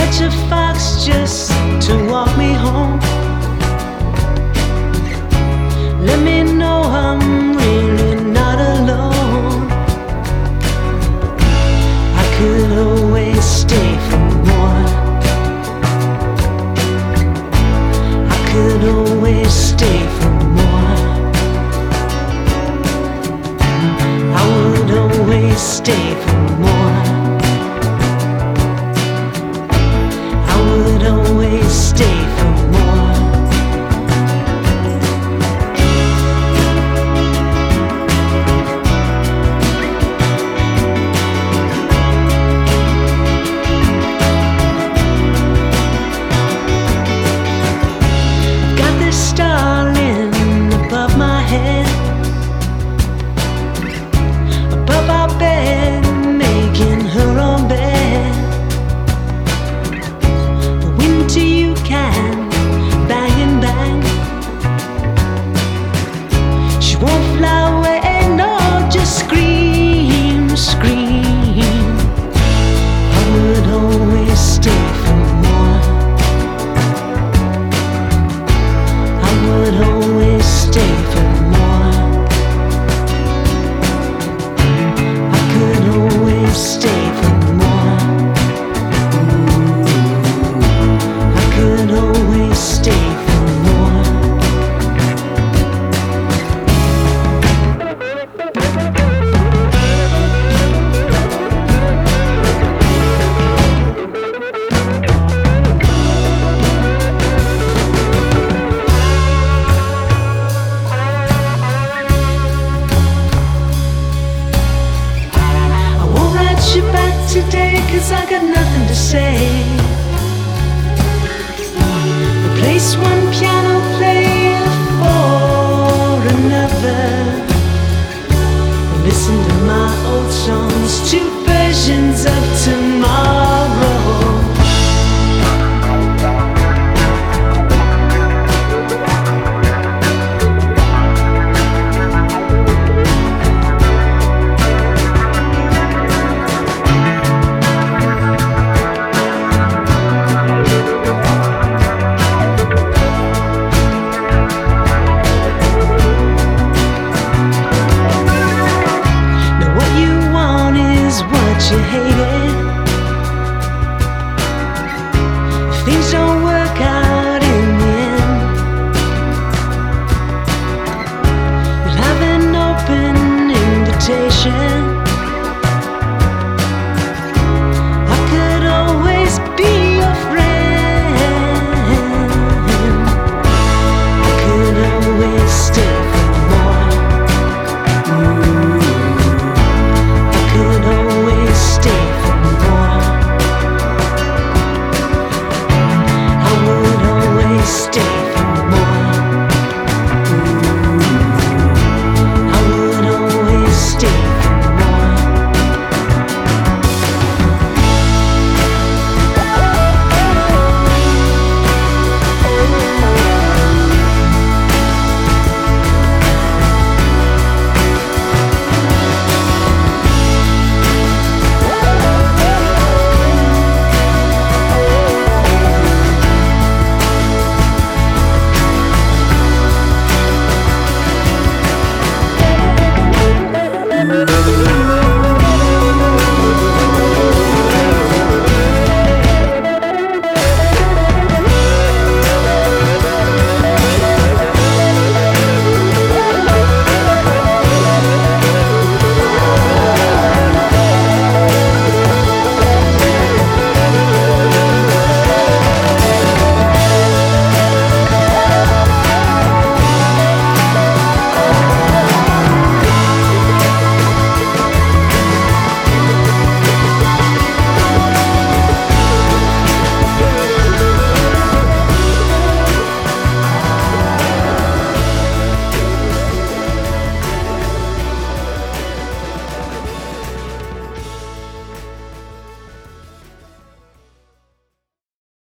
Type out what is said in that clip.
catch a fox just to walk me home. Let me know I'm really not alone. I could always stay for more. I could always stay for more. I would always stay for more. I would always stay for more. Got this starling above my head, above our bed, making her own bed. Winter you can bang and bang. She won't fly away, no, just scream, scream. I would always stay for more. I would always stay for more. I could always stay for more. I could always stay for more. I won't write you back today, 'cause I got nothing to say. Replace one piano player for another. Listen to my old songs, two versions of tomorrow. Now what you want is what you hated. Things don't